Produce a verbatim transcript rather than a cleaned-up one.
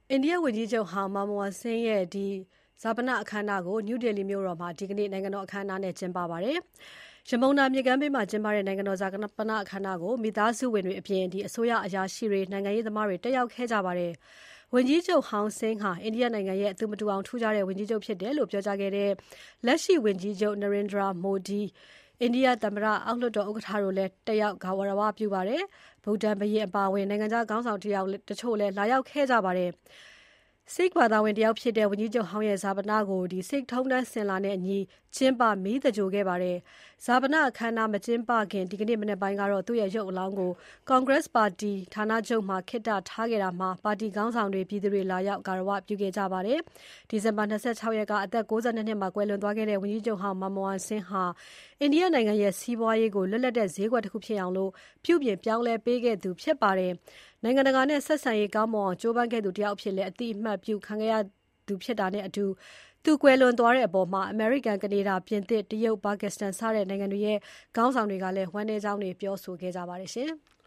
အိန္ဒိယဝန်ကြီးချုပ်ဟောင်း Manmohan Singh ရဲ့ဈာပနအခမ်းအနားကို နယူးဒေလီမြို့တော်မှာ ဒီကနေ့ နိုင်ငံတော်အခမ်းအနားနဲ့ ကျင်းပပါတယ်။ ယမုန်နာမြစ်ကမ်းဘေးမှာကျင်းပတဲ့ နိုင်ငံတော်ဈာပနအခမ်းအနားကို မိသားစုဝင်တွေအပြင် အစိုးရအရာရှိတွေ၊ နိုင်ငံရေးသမားတွေ တက်ရောက်ခဲ့ကြပါတယ်။ ဝန်ကြီးချုပ်ဟောင်း Singh ဟာ အိန္ဒိယနိုင်ငံရဲ့ သူမတူအောင်ထူးခြားတဲ့ ဝန်ကြီးချုပ်ဖြစ်တယ်လို့ ပြောကြားခဲ့တဲ့ လက်ရှိဝန်ကြီးချုပ် Narendra Modi၊ အိန္ဒိယသမ္မတ၊ အောက်လွှတ်တော်ဥက္ကဋ္ဌတို့လည်း တက်ရောက်ဂါရဝပြုပါတယ်။ ဘူတန်ဘုရင်အပါအဝင် နိုင်ငံခြားခေါင်းဆောင်တချို့လည်း လာရောက်ခဲ့ကြပါတယ်။ Sikh ဘာသာဝင်တယောက်ဖြစ်တဲ့ ဝန်ကြီးချုပ်ဟောင်းရဲ့ ဈာပနကို Sikh ထုံးတမ်းစဉ်လာနဲ့အညီ ကျင်းပမီးသင်္ဂြိုဟ်ခဲ့ပါတယ်။ ဈာပနအခမ်းအနားမကျင်းပခင် ဒီနေ့မနက်ပိုင်းကတော့ သူ့ရဲ့ရုပ်အလောင်းကို Congress ပါတီဌာနချုပ်မှာ ခေတ္တထားခဲ့တာမှာ ပါတီခေါင်းဆောင်တွေ၊ ပြည်သူတွေ လာရောက် ဂါရဝပြုခဲ့ကြပါတယ်။ ဒီဇင်ဘာ ၂၆ ရက်က အသက် ၉၂ နှစ်မှာ ကွယ်လွန်သွားခဲ့တဲ့ ဝန်ကြီးချုပ်ဟောင်း Manmohan Singh ဟာ အိန္ဒိယနိုင်ငံရဲ့ စီးပွားရေးကို လွတ်လပ်တဲ့ ဈေးကွက်တခုဖြစ်အောင် ပြုပြင်ပြောင်းလဲပေးခဲ့သူဖြစ်ပါတယ်။ နိုင်ငံတကာနဲ့ ဆက်ဆံရေးကောင်းမွန်အောင် ကြိုးပမ်းခဲ့သူတယောက်အဖြစ် အသိအမှတ်ပြုခံခဲ့ရသူဖြစ်တာနဲ့အတူ သူကွယ်လွန်သွားတဲ့အပေါ် အမေရိကန်၊ ကနေဒါ၊ ပြင်သစ်၊ တရုတ်၊ ပါကစ္စတန် စတဲ့နိုင်ငံတွေရဲ့ ခေါင်းဆောင်တွေကလည်း ဝမ်းနည်းကြောင်း ပြောဆိုခဲ့ကြပါတယ်။